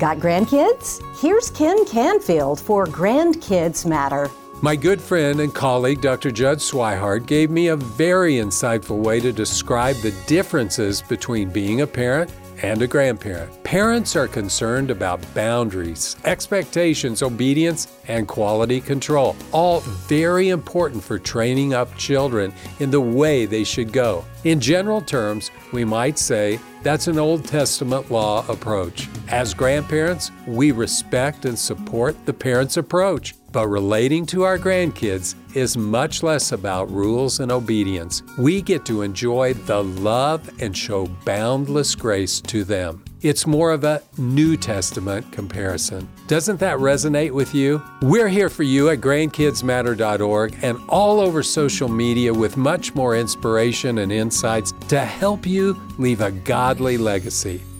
Got grandkids? Here's Ken Canfield for Grandkids Matter. My good friend and colleague, Dr. Judd Swihart, gave me a very insightful way to describe the differences between being a parent and a grandparent. Parents are concerned about boundaries, expectations, obedience, and quality control, all very important for training up children in the way they should go. In general terms, we might say that's an Old Testament law approach. As grandparents, we respect and support the parents' approach. But relating to our grandkids is much less about rules and obedience. We get to enjoy the love and show boundless grace to them. It's more of a New Testament comparison. Doesn't that resonate with you? We're here for you at grandkidsmatter.org and all over social media with much more inspiration and insights to help you leave a godly legacy.